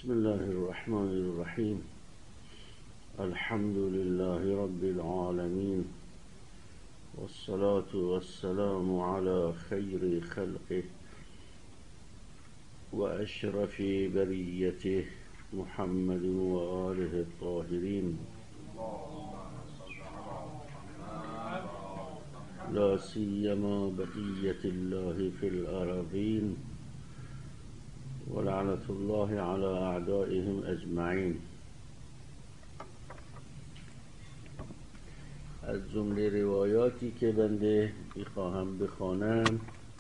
بسم الله الرحمن الرحيم. الحمد لله رب العالمين، والصلاة والسلام على خير خلقه وأشرف بريته محمد وآله الطاهرين، لا سيما بقية الله في الأراضين، ولعنة الله على أعدائهم أجمعين. از جمله روایاتی که بنده میخواهم بخوانم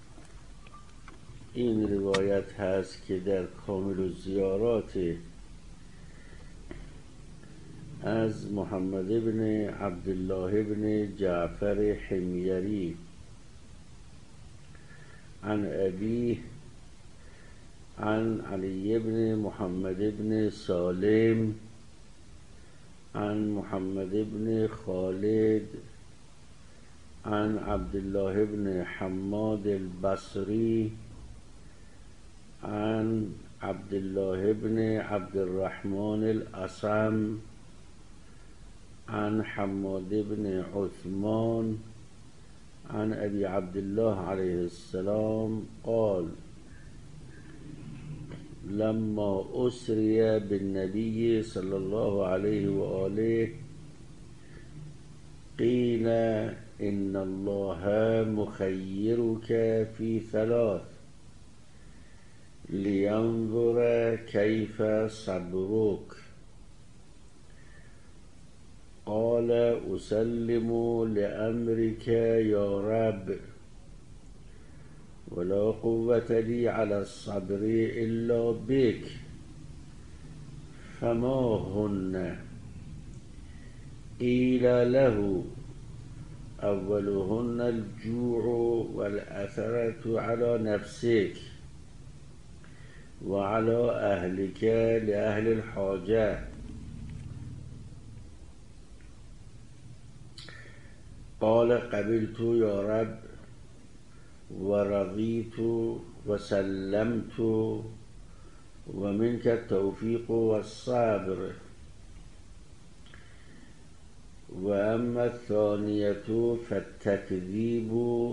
این روایت هست که در کامل الزیارات از محمد بن عبدالله بن جعفر حمیری عن أبيه عن علي بن محمد بن سالم عن محمد بن خالد عن عبد الله بن حماد البصري عن عبد الله بن عبد الرحمن الأصم عن حماد بن عثمان عن أبي عبد الله عليه السلام قال: لما أسري بالنبي صلى الله عليه وآله قيل إن الله مخيرك في ثلاث لينظر كيف صبرك. قال: أسلم لأمرك يا رب، ولا قوة لي على الصبر إلا بك. فما هن؟ قيل له: أولهن الجوع والأثرة على نفسك وعلى أهلك لأهل الحاجة. قال: قبلت يا رب، ورضيت وسلمت، ومنك التوفيق والصبر. وأما الثانية فالتكذيب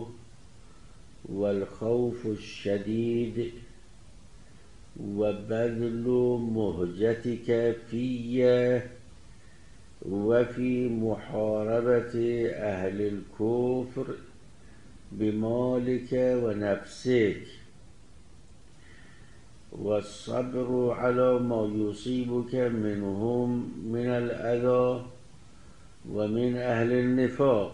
والخوف الشديد وبذل مهجتك في وفي محاربة أهل الكفر بمالك ونفسك، والصبر على ما يصيبك منهم من الأذى ومن أهل النفاق،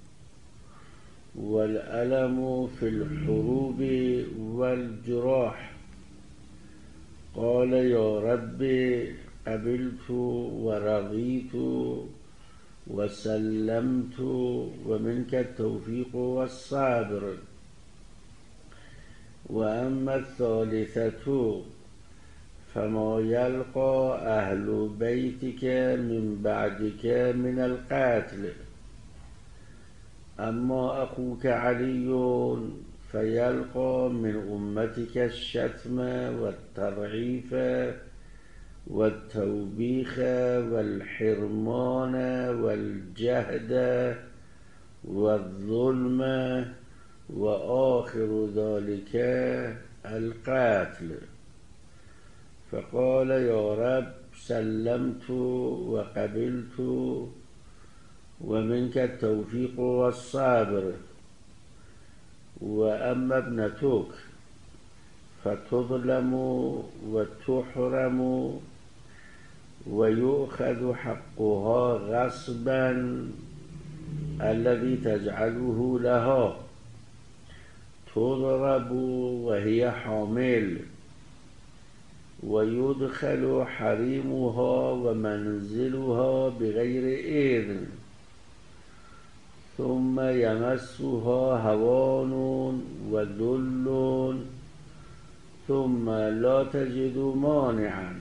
والألم في الحروب والجراح. قال: يا رب، قبلت ورضيت وسلمت، ومنك التوفيق والصبر. وأما الثالثة فما يلقى أهل بيتك من بعدك من القتل. أما أخوك علي فيلقى من أمتك الشتم والتضعيف والتوبيخ والحرمان والجهد والظلم، وآخر ذلك القتل. فقال: يا رب، سلمت وقبلت، ومنك التوفيق والصبر. وأما ابنتك فتظلم وتحرم ويؤخذ حقها غصبا الذي تجعله لها، تضرب وهي حامل، ويدخل حريمها ومنزلها بغير إذن، ثم يمسها هوان وذل، ثم لا تجد مانعا،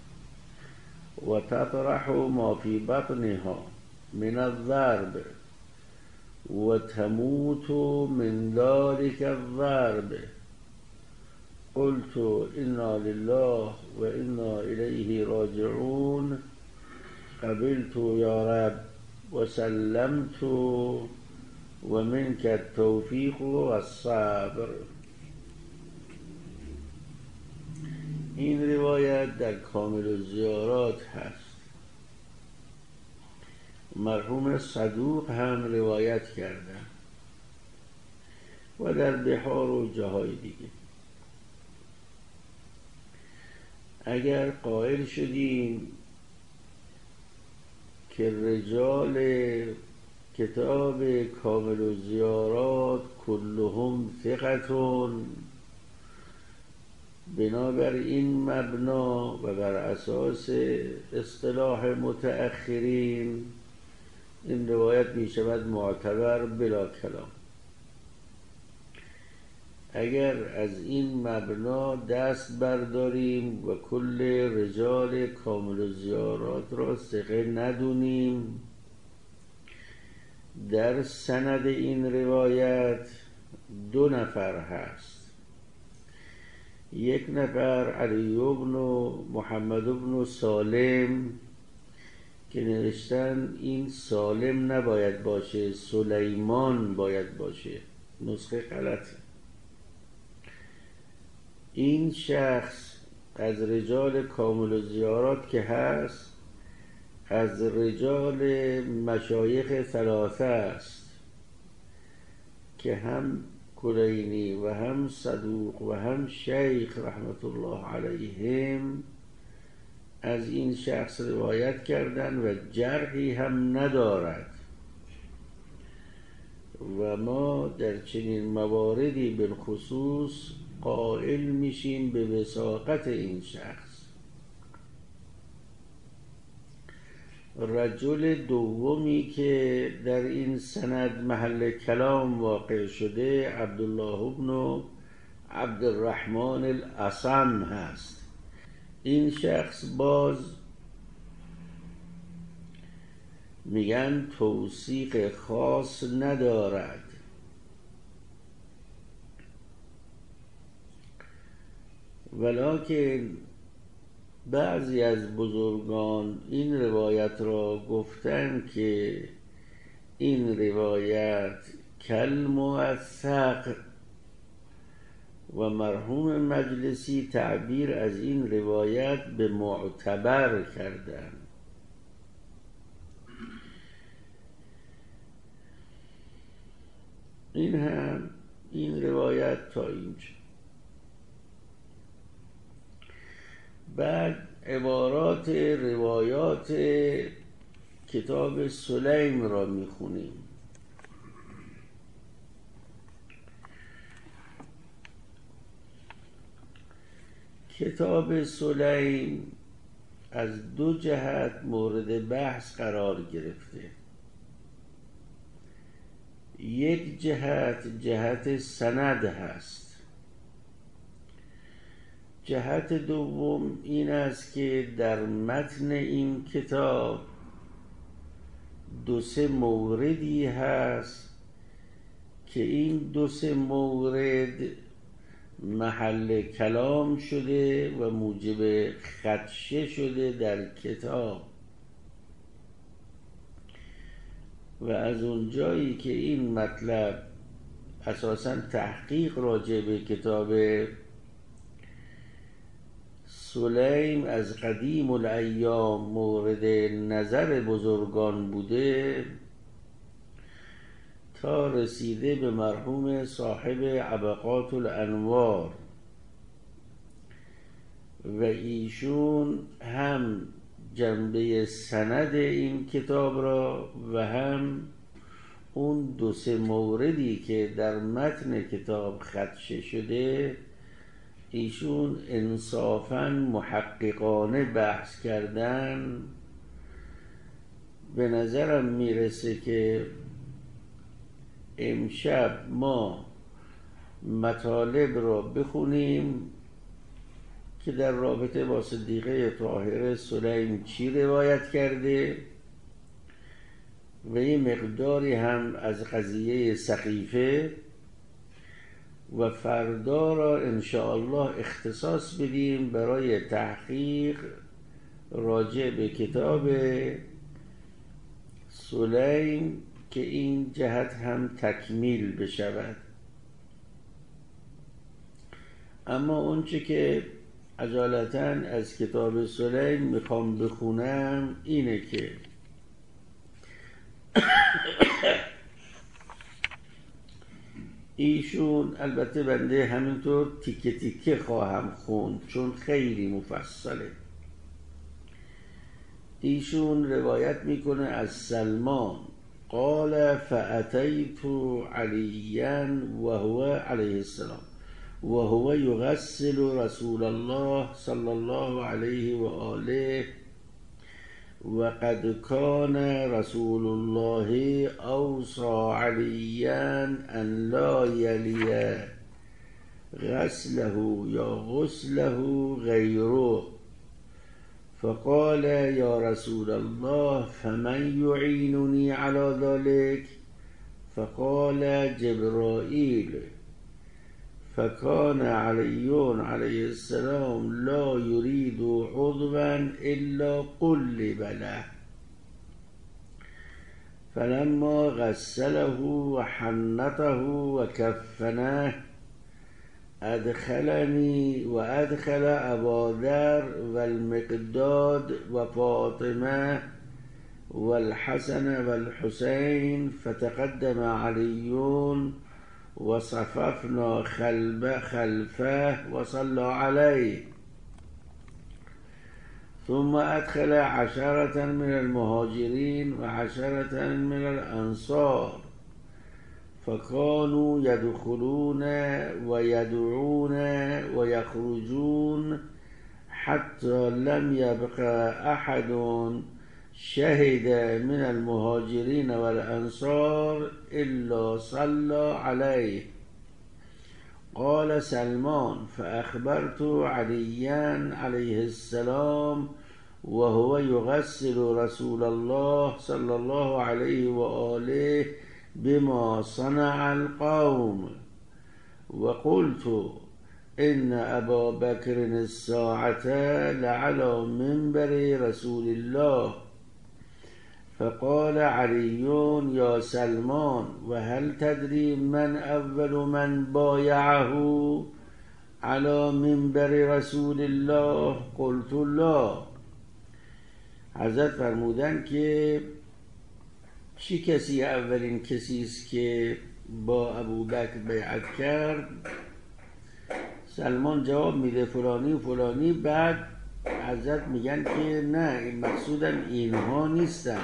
وتطرح ما في بطنها من الضرب، وتموت من ذلك الضرب. قلت انا لله و انا الیه راجعون قبلت یا رب و سلمت و منک التوفیق و الصبر. این روایت در کامل الزیارات هست. مرحوم صدوق هم روایت کردن و در بحار و جاهای دیگه. اگر قائل شدیم که رجال کتاب کامل الزیارات کلهم ثقتون، بنابر این مبنا و بر اساس اصطلاح متأخرین این روایت می شود معتبر بلا کلام. اگر از این مبنا دست برداریم و کل رجال کامل الزیارات را ثقه ندونیم، در سند این روایت 2 نفر هست. یک نفر علی بن محمد بن سالم که نوشتن این سالم نباید باشه، سلیمان باید باشه، نسخه غلطه. این شخص از رجال کامل الزیارات که هست، از رجال مشایخ 3 است که هم کلینی و هم صدوق و هم شیخ رحمت الله علیهم از این شخص روایت کردن و جرحی هم ندارد و ما در چنین مواردی بالخصوص قائل میشیم به وثاقت این شخص. رجل دومی که در این سند محل کلام واقع شده عبدالله بن عبدالرحمن الأصم هست. این شخص باز میگن توثیق خاص ندارد، ولکن بعضی از بزرگان این روایت را گفتن که این روایت کالموثق و مرحوم مجلسی تعبیر از این روایت به معتبر کردن. این روایت تا اینجا. بعد عبارات روایات کتاب سلیم را میخونیم. کتاب سلیم از 2 جهت مورد بحث قرار گرفته. یک جهت سند هست. جهت دوم این است که در متن این کتاب 2-3 موردی هست که این 2-3 مورد محل کلام شده و موجب خدشه شده در کتاب و از اونجایی که این مطلب اساساً تحقیق راجع به کتاب سلیم از قدیم الایام مورد نظر بزرگان بوده تا رسیده به مرحوم صاحب عبقات الانوار و ایشون هم جنبه سند این کتاب را و هم اون 2-3 موردی که در متن کتاب خدشه شده ایشون انصافاً محققانه بحث کردن. به نظرم میرسه که امشب ما مطالب را بخونیم که در رابطه با صدیقه طاهره سلیم چی روایت کرده و یه مقداری هم از قضیه سقیفه و فردا را انشاءالله اختصاص بدیم برای تحقیق راجع به کتاب سلیم که این جهت هم تکمیل بشود. اما اونچه که عجالتاً از کتاب سلیم میخوام بخونم اینه که ایشون، البته بنده همینطور تیکه تیکه خواهم خوند چون خیلی مفصله، ایشون روایت میکنه از سلمان قال فأتیت علیا وهو علیه السلام وهو یغسل رسول الله صلی الله علیه و آله وقد كان رسول الله أوصى عليا أن لا يلي غسله یا غسله غيره، فقال يا رسول الله فمن يعينني على ذلك؟ فقال جبرائيل. فكان علي عليه السلام لا يريد عضوا إلا قلب له، فلما غسله وحنطه وكفنه أدخلني وأدخل أبا ذر والمقداد وفاطمة والحسن والحسين، فتقدم علي وصففنا خلفه وصلى عليه، ثم أدخل 10 من المهاجرين و10 من الأنصار، فكانوا يدخلون ويدعون ويخرجون حتى لم يبق أحد شهد من المهاجرين والأنصار إلا صلى عليه. قال سلمان فأخبرت عليا عليه السلام وهو يغسل رسول الله صلى الله عليه وآله بما صنع القوم، وقلت إن أبا بكر الساعة لعلى منبر رسول الله. فقال علي يا سلمان وهل تدري من أول من بايعه على منبر رسول الله؟ قلت لا. حضرت فرمودن که چی کسی اولین کسی است که با ابوبکر بیعت کرد؟ سلمان جواب میده فلانی و فلانی. بعد حضرت میگن که نه، این مقصودم اینها نیستن.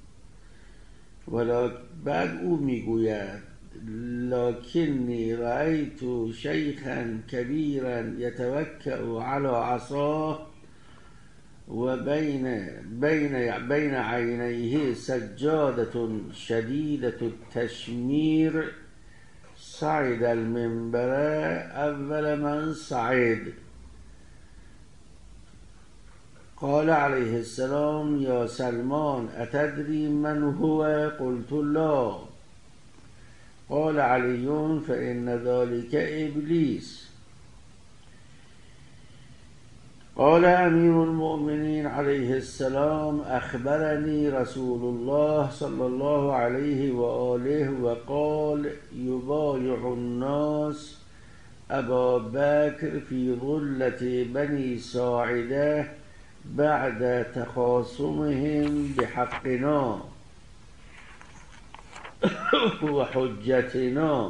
ولی بعد او میگوید لکنی رأیت شیخا کبیرا یتوکأ علی عصاه و بین عینیه سجادة شدیدة التشمیر صعد المنبر اول من صعد. قال عليه السلام يا سلمان أتدري من هو؟ قلت لا. قال علي فإن ذلك إبليس. قال أمير المؤمنين عليه السلام أخبرني رسول الله صلى الله عليه وآله وقال يبايع الناس أبا بكر في ظلة بني ساعدة بعد تخاصمهم بحقنا وحجتنا.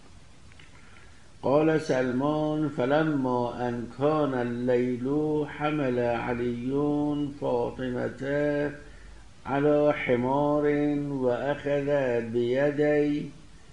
قال سلمان فلما أن كان الليل حمل علي فاطمة على حمار وأخذ بيدي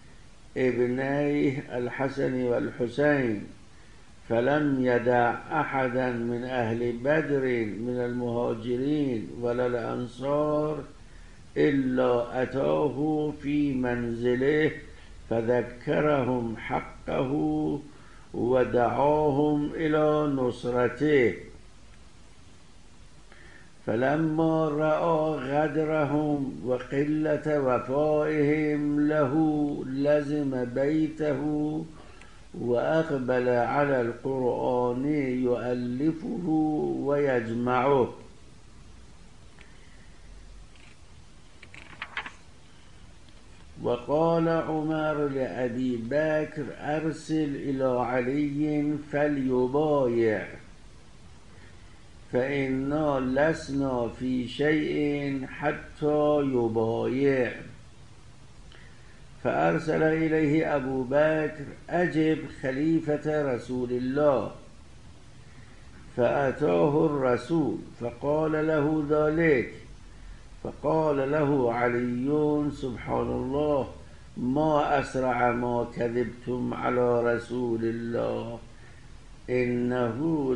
ابنيه الحسن والحسين، فلم يدع أحدا من أهل بدر من المهاجرين ولا الأنصار إلا أتاه في منزله فذكرهم حقه ودعاهم إلى نصرته. فلما رأى غدرهم وقلة وفائهم له لزم بيته وأقبل على القرآن يؤلفه ويجمعه. وقال عمر لأبي بكر أرسل إلى علي فليبايع، فإنا لسنا في شيء حتى يبايع. فأرسل إليه أبو بكر أجب خليفة رسول الله. فأتاه الرسول فقال له ذلك، فقال له علي سبحان الله ما أسرع ما كذبتم على رسول الله، إنه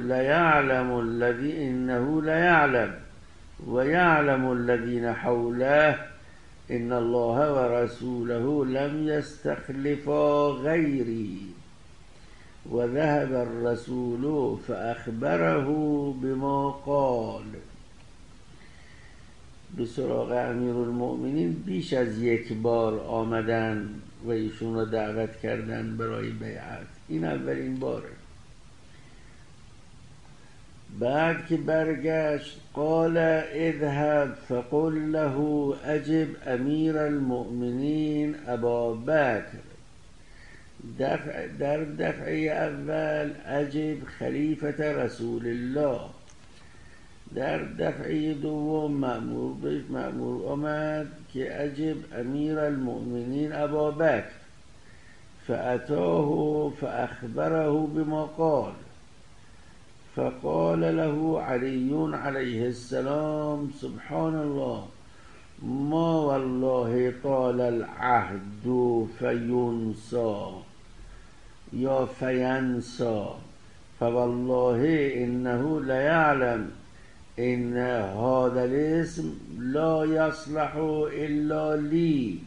ليعلم ويعلم الذين حوله إن الله ورسوله لم يستخلفا غيري. وذهب الرسول فأخبره بما قال. به سراغ امیرالمؤمنین بیش از یک بار آمدن و ایشون رو دعوت کردن برای بیعت. این اولین باره. بعد که برگشت قال اذهب فقل له اجب امیر المؤمنین ابا بکر. در دفعه اول اجب خلیفت رسول الله، در دفعه دوم مأمور آمد که اجب امیر المؤمنین ابا بکر. فأتاه فأخبره بما قال. فقال له علي عليه السلام سبحان الله ما والله طال العهد فينسى یا فینسى، فوالله إنه ليعلم إن هذا الاسم لا يصلح إلا لي،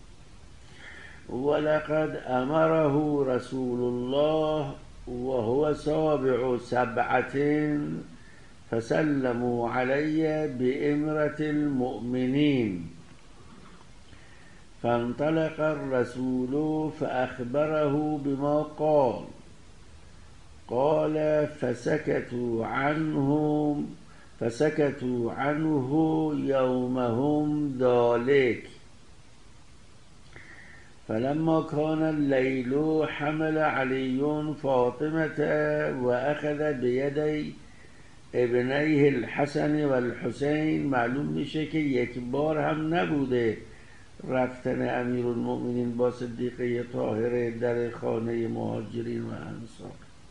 ولقد أمره رسول الله وهو سابع 7 فسلموا علي بإمرة المؤمنين. فانطلق الرسول فأخبره بما قال فسكتوا عنه يومهم ذلك. فلما كان الليل حمل علي فاطمة وأخذ بيدي ابنيه الحسن والحسين. معلوم میشه که یک بار هم نبوده رفتن امیرالمؤمنین با صدیقه طاهره در خانه مهاجرین و انصار.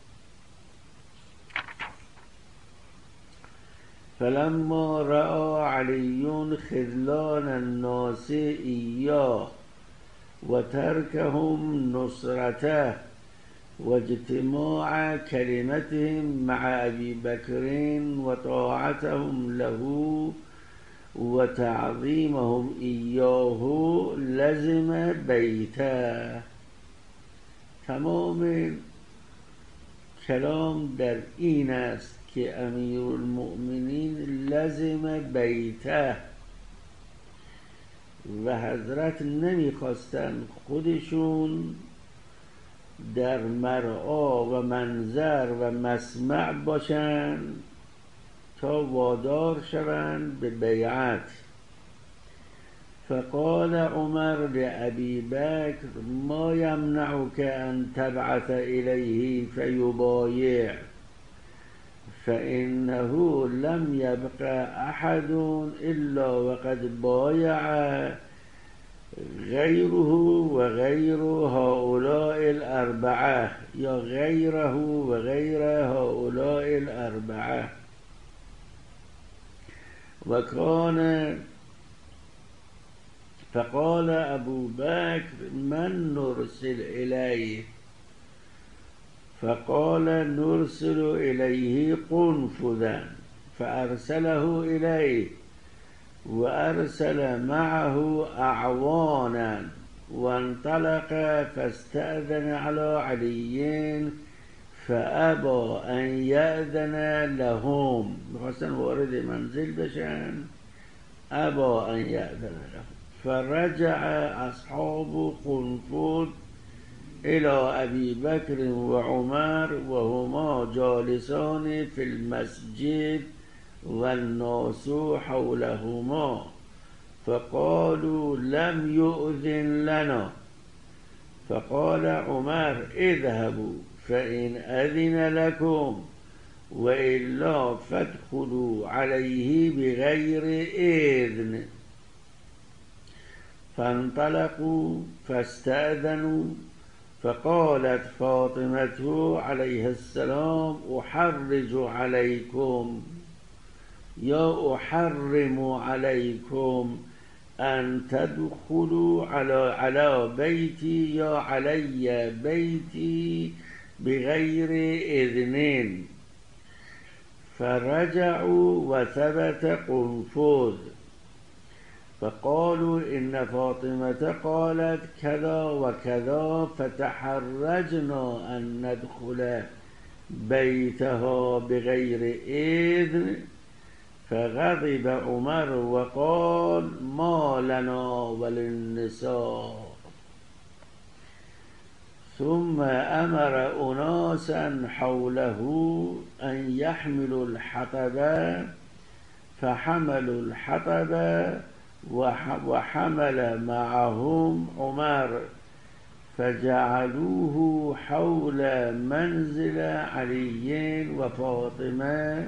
فلما رأى علي خذلان الناس إياه وتركهم نصرته واجتماع كلمتهم مع أبي بكر وطاعتهم له وتعظيمهم إياه لزم بيته. تمام کلام در این است که امیرالمؤمنین لزم بیته و حضرت نمیخواستن خودشون در مرعا و منظر و مسمع باشن تا وادار شوند به بیعت. فقال عمر لأبي بكر ما يمنعك أن تبعث إليه فيبايع، فإنه لم يبق أحد إلا وقد بايع غيره وغير هؤلاء الأربعة یا غيره وغير هؤلاء الأربعة. وكان فقال أبو بكر من نرسل إليه؟ فقال نرسل إليه قنفذا. فأرسله إليه وأرسل معه أعوانا وانطلق فاستأذن على علي فأبى أن يأذن لهم. خواستن وارد منزل بشن، أبى أن يأذن لهم. فرجع أصحاب قنفذ إلى أبي بكر فقالوا يا رسول الله إن عليا لشيء، فرجع أصحاب قنفذ إلى أبي بكر فقالوا يا رسول الله إن علينا لشيء، فأبى أن يأذن لهم. فرجع أصحاب قنفذ إلى أبي بكر فقالوا يا رسول الله إن علينا لشيء، فأبى أن يأذن لهم. فرجع أصحاب قنفذ إلى أبي بكر وعمر وهما جالسان في المسجد والناس حولهما فقالوا لم يؤذن لنا. فقال عمر اذهبوا فإن أذن لكم وإلا فادخلوا عليه بغير إذن. فانطلقوا فاستأذنوا. فقالت فاطمة عليه السلام أحرج عليكم يا أحرم عليكم أن تدخلوا على بيتي يا علي بيتي بغير إذن. فرجعوا وثبت قنفذ فقالوا إن فاطمة قالت كذا وكذا فتحرجنا أن ندخل بيتها بغير إذن. فغضب عمر وقال ما لنا وللنساء. ثم أمر أناسا حوله أن يحملوا الحطب فحملوا الحطب وحمل معهم عمر فجعلوه حول منزل علي وفاطمة.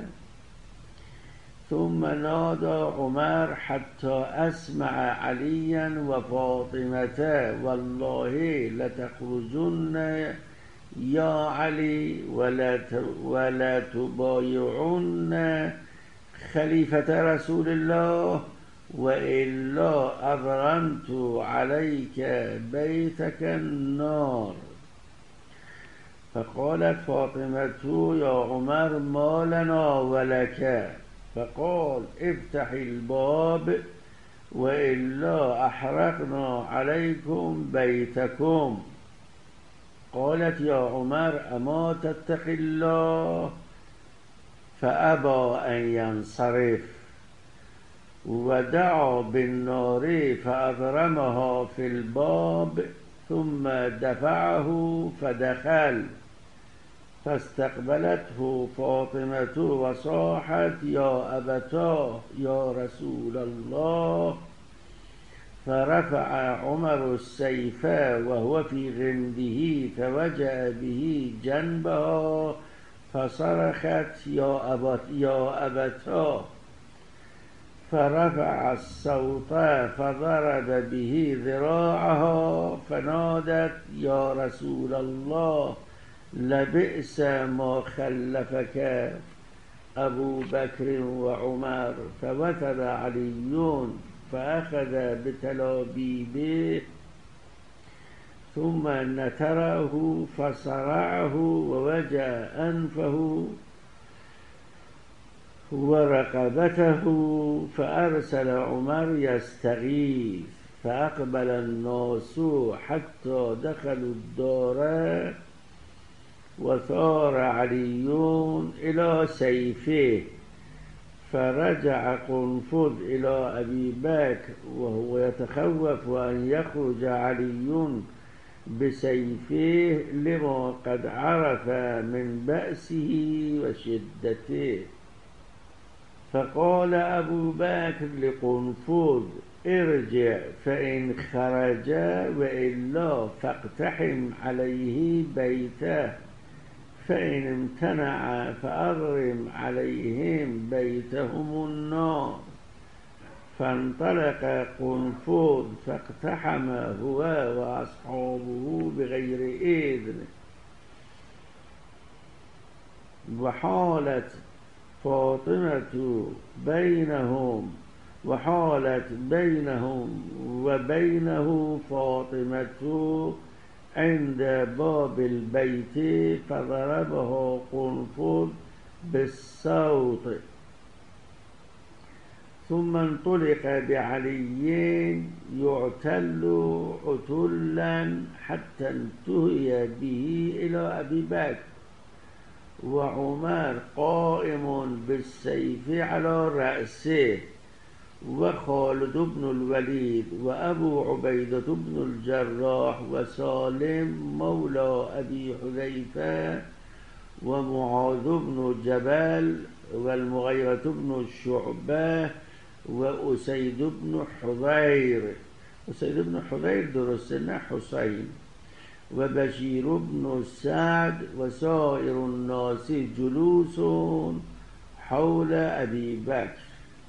ثم نادى عمر حتى أسمع عليا وفاطمة والله لتخرجن يا علي ولا تبايعن خليفة رسول الله وإلا أضرمت عليك بيتك النار. فقالت فاطمة يا عمر ما لنا ولك. فقال افتح الباب وإلا أحرقنا عليكم بيتكم. قالت يا عمر أما تتقي الله. فأبى أن ينصرف ودعا بالنار فأضرمها في الباب ثم دفعه فدخل. فاستقبلته فاطمة وصاحت يا أبتاه يا رسول الله. فرفع عمر السيف وهو في غمده فوجأ به جنبها فصرخت يا أبتاه. فرفع الصوت فضرب به ذراعها فنادت يا رسول الله لبئس ما خلفك أبو بكر وعمر. فوثب علي فأخذ بتلابيبه ثم نتره فصرعه ووجع أنفه ورقبته. فأرسل عمر يستغيث فأقبل الناس حتى دخلوا الدار وثار علي إلى سيفه. فرجع قنفذ إلى أبي بكر وهو يتخوف أن يخرج علي بسيفه لما قد عرف من بأسه وشدته. فقال أبو بكر لقنفذ ارجع فإن خرج وإلا فاقتحم عليه بيته فإن امتنع فأضرم عليهم بيتهم النار. فانطلق قنفذ فاقتحم هو وأصحابه بغير إذن. وحالت بينهم وبينه فاطمة عند باب البيت فضربه قنفذ بالصوت. ثم انطلق بعلي يعتل عتلا حتى انتهي به إلى أبي بكر وعمر قائم بالسيف على رأسه وخالد بن الوليد وأبو عبيدة بن الجراح وسالم مولى أبي حذيفة ومعاذ بن جبل والمغيرة بن شعبة وأسيد بن حضير. أسيد بن حضير درسنا حسين وبشير بن سعد وسائر الناس جلوس حول أبي بكر.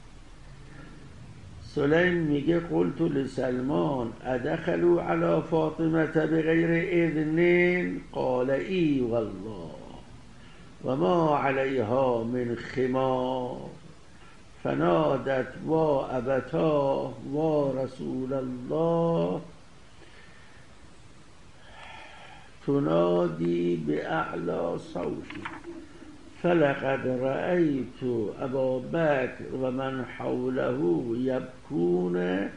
سلیم میگه قلت لسلمان ادخلوا على فاطمة بغیر اذن قال ای والله وما عليها من خمار فنادت وا ابتاه وا رسول الله تنادي بأعلى صوتي فلقد رأيت أبا بكر ومن حوله يبكون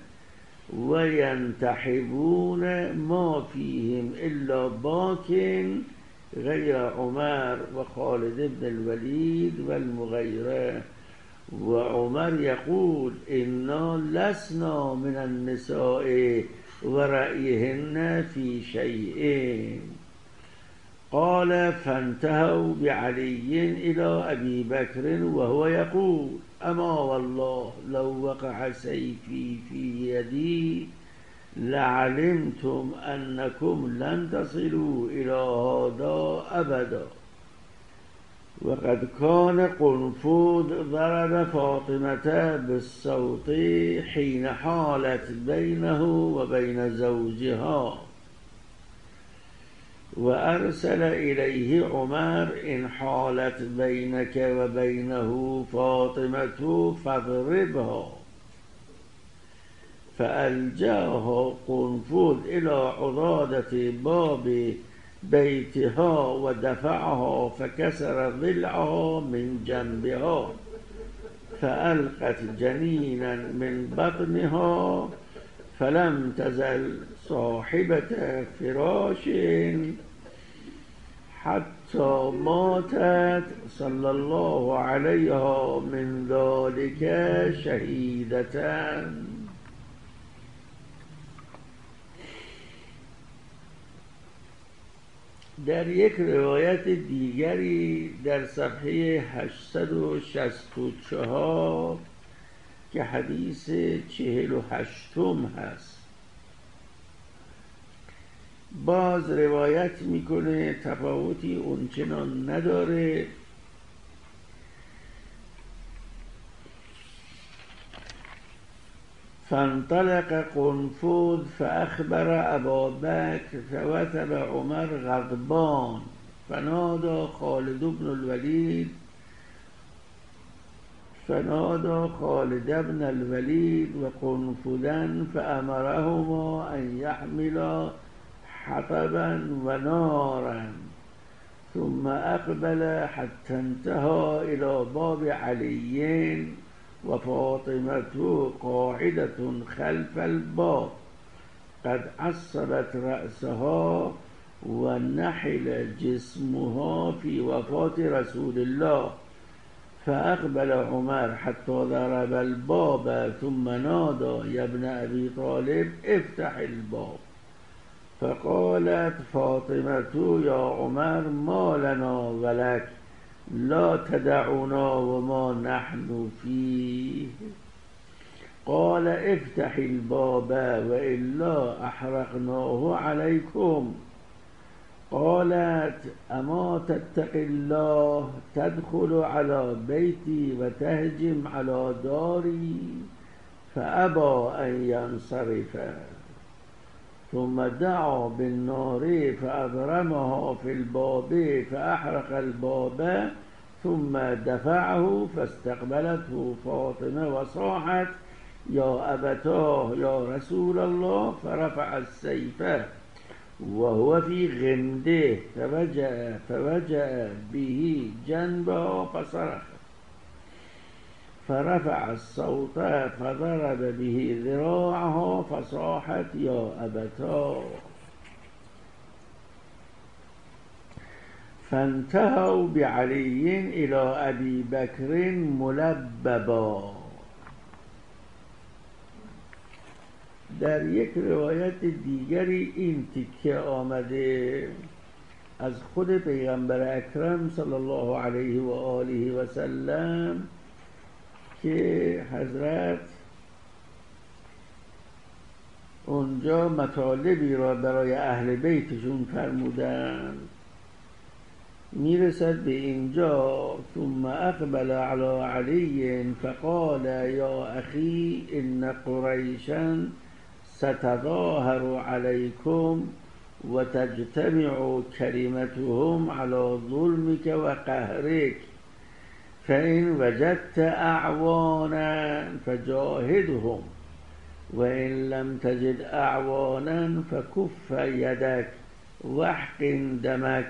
وينتحبون ما فيهم إلا باك غير عمر وخالد بن الوليد والمغيرة. وعمر يقول إنا لسنا من النساء ورأيهن في شيء. قال فانتهوا بعلي إلى أبي بكر وهو يقول أما والله لو وقع سيفي في يدي لعلمتم أنكم لن تصلوا إلى هذا أبدا. وقد كان قنفذ ضرب فاطمة بالصوت حين حالت بينه وبين زوجها وأرسل إليه عمر إن حالت بينك وبينه فاطمة فاضربها. فألجاه قنفذ إلى عضادة باب بيتها ودفعها فكسر ضلعها من جنبها فألقت جنينا من بطنها فلم تزل صاحبة فراش حتى ماتت صلى الله عليها من ذلك شهيدة. در یک روایت دیگری در صفحه 864 که حدیث 48 هست باز روایت میکنه، تفاوتی اونچنان نداره. فانطلق قنفذ فأخبر أبا بكر فوثب عمر غضبان فنادى خالد بن الوليد وقنفذا فأمرهما أن يحملا حطبا ونارا ثم أقبل حتى انتهى إلى باب علي وفاطمة قاعدة خلف الباب قد عصبت رأسها ونحل جسمها في وفاة رسول الله. فأقبل عمر حتى ضرب الباب ثم نادى يا ابن أبي طالب افتح الباب. فقالت فاطمة يا عمر ما لنا ولك لا تدعونا وما نحن فيه. قال افتح الباب وإلا أحرقناه عليكم. قالت أما تتق الله تدخل على بيتي وتهجم على داري. فأبى أن ينصرف ثم دعا بالنار فأضرمها في الباب فأحرق الباب ثم دفعه فاستقبلته فاطمة وصاحت يا أبتاه يا رسول الله. فرفع السيف وهو في غمده فوجأ به جنبه فصرخ فرفع الصوت فضرب به ذراعها فصاحت يا أبتاه. فانتهوا بعلي إلى أبي بكر ملببا در یک روایت دیگری این تیکه آمده از خود پیغمبر اکرم صلی الله علیه و آله و سلم که حضرت اونجا مطالبی را برای اهل بیتشون فرمودند. میرسد به اینجا ثم اقبل علی علی فقال یا اخی ان قریشا ستظاهر علیکم و تجتمع کلمتهم علی ظلمك و قهرك فإن وجدت اعوانا فجاهدهم وإن لم تجد اعوانا فكف يدك واحقن دمك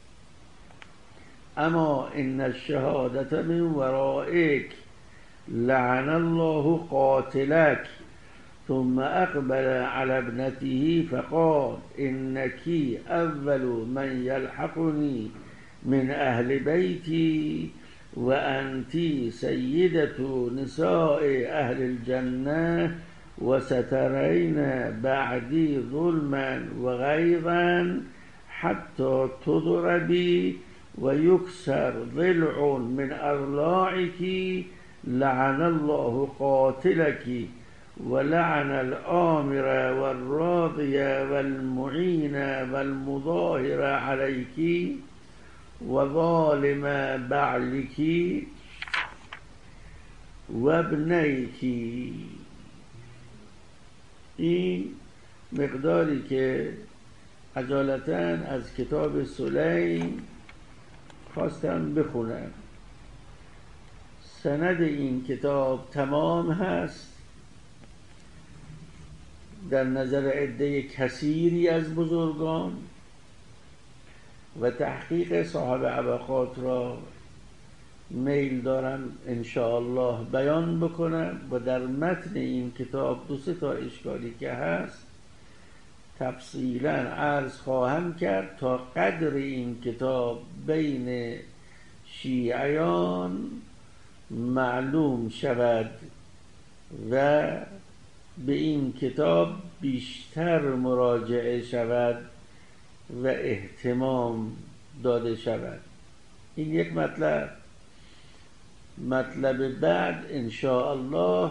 اما ان الشهادة من ورائك لعن الله قاتلك ثم اقبل على ابنته فقال انك اول من يلحقني من اهل بيتي وانت سيدة نساء اهل الجنة وسترين بعدي ظلما وغيظا حتى تضربي ويكسر ضلع من أضلاعك لعن الله قاتلك ولعن الآمر والراضي والمعين والمظاهر عليك وظالم بعلك وابنيك. این مقداری که عجالتاً از کتاب سلیم خواستم بخونم. سند این کتاب تمام هست در نظر عده کثیری از بزرگان و تحقیق صاحب عبقات را میل دارم انشاءالله بیان بکنم و در متن این کتاب 2-3 تا اشکالی که هست تفصیلا عرض خواهم کرد تا قدر این کتاب بین شیعیان معلوم شود و به این کتاب بیشتر مراجعه شود و اهتمام داده شود. این یک مطلب بعد انشاءالله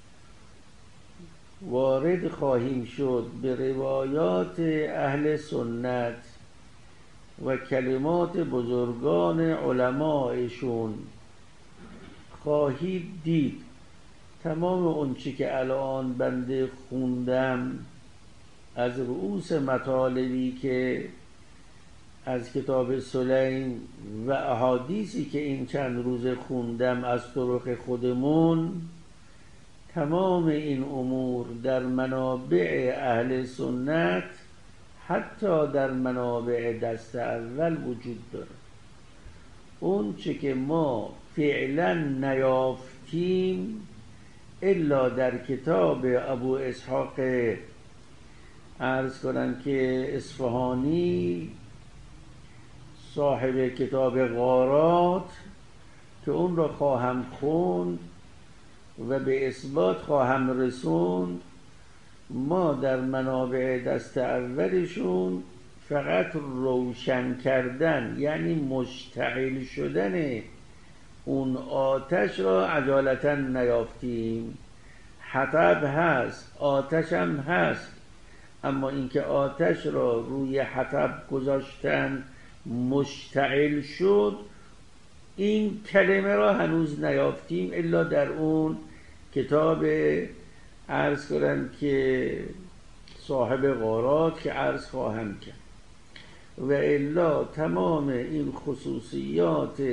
وارد خواهیم شد به روایات اهل سنت و کلمات بزرگان علمایشون. خواهید دید تمام اون چی که الان بنده خوندم از رؤوس مطالبی که از کتاب سلیم و احادیثی که این چند روز خوندم از طرق خودمون، تمام این امور در منابع اهل سنت حتی در منابع دست اول وجود داره. اون چه که ما فعلا نیافتیم الا در کتاب ابو اسحاق عرض کنم که اصفهانی صاحب کتاب غارات که اون را خواهم خوند و به اثبات خواهم رسوند، ما در منابع دست اولشون فقط روشن کردن یعنی مشتعل شدن اون آتش را عجالتا نیافتیم. حطب هست، آتش هم هست، اما اینکه آتش را روی حطب گذاشتن مشتعل شد، این کلمه را هنوز نیافتیم الا در اون کتاب عرض کنم که صاحب غارات که عرض خواهم کرد. و الا تمام این خصوصیات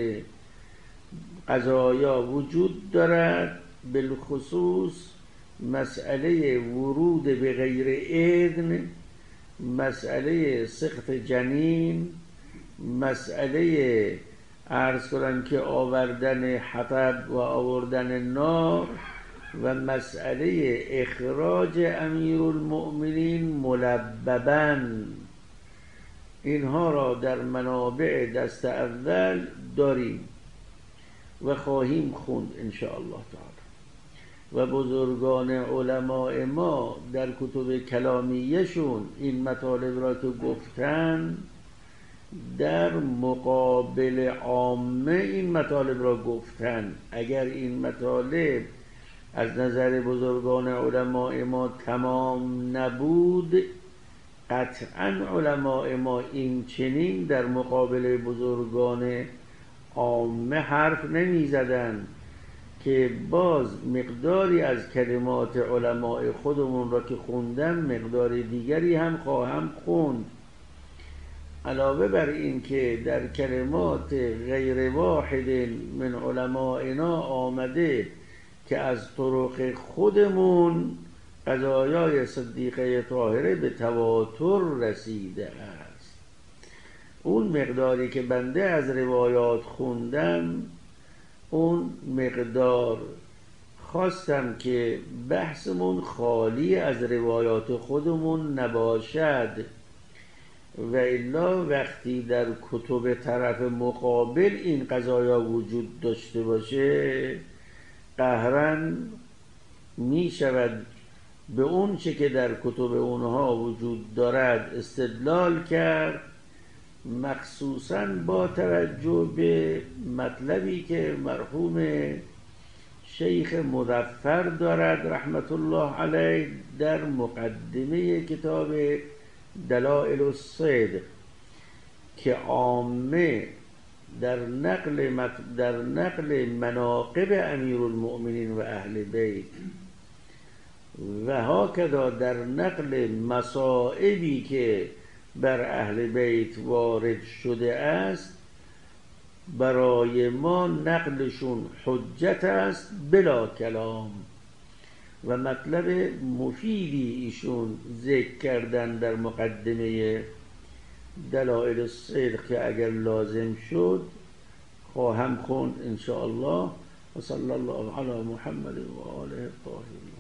قضایا وجود دارد، بالخصوص مسئله ورود به غیر اذن، مسئله سقط جنین، مسئله عرض کنم که آوردن حطب و آوردن نار و مسئله اخراج امیرالمؤمنین ملبباً. اینها را در منابع دست اول داریم و خواهیم خوند انشاءالله تعالی. و بزرگان علماء ما در کتب کلامیشون این مطالب را که گفتن، در مقابل عامه این مطالب را گفتن. اگر این مطالب از نظر بزرگان علماء ما تمام نبود، قطعا علماء ما این چنین در مقابل بزرگان عامه حرف نمی زدن که باز مقداری از کلمات علماء خودمون را که خوندم مقدار دیگری هم خواهم خوند. علاوه بر این که در کلمات غیر واحد من علمائنا آمده که از طرق خودمون قضایای صدیقه طاهره به تواتر رسیده است. اون مقداری که بنده از روایات خوندم، اون مقدار خواستم که بحثمون خالی از روایات خودمون نباشد، و الا وقتی در کتب طرف مقابل این قضایا وجود داشته باشه، قهرن می شود به اون چه که در کتب اونها وجود دارد استدلال کرد، مخصوصاً با توجه به مطلبی که مرحوم شیخ مظفر دارد رحمت الله علیه در مقدمه کتاب دلائل الصدق، که عامه در نقل مناقب امیرالمؤمنین و اهل بیت و هاکذا در نقل مصائبی که بر اهل بیت وارد شده است، برای ما نقلشون حجت است بلا کلام. و مطلب مفیدی ایشون ذکر کردن در مقدمه دلائل الصدق که اگر لازم شد خواهم خوند ان شاء الله. و صلی الله علی محمد و آله الطاهرین.